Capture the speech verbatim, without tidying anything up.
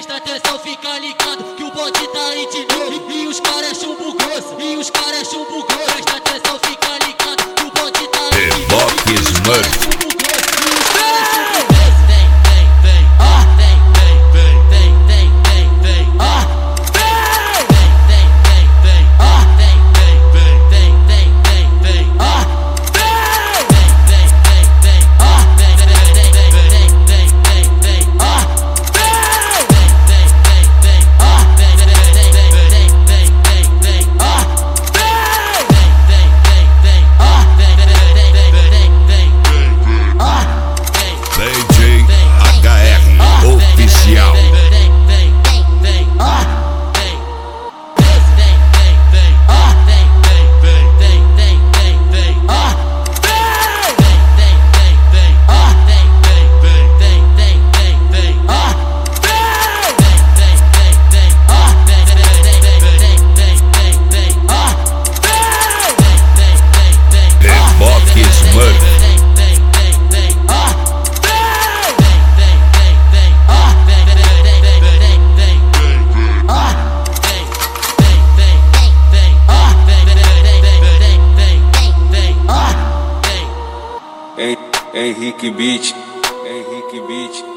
Presta atenção, fica ligado que o bonde tá aí de novo. E os caras é chumbo grosso, e os caras é chumbo grosso. Presta atenção, fica ligado que o bonde tá aí de novo. Rock Smurf. Henrique Beat, Henrique Beat.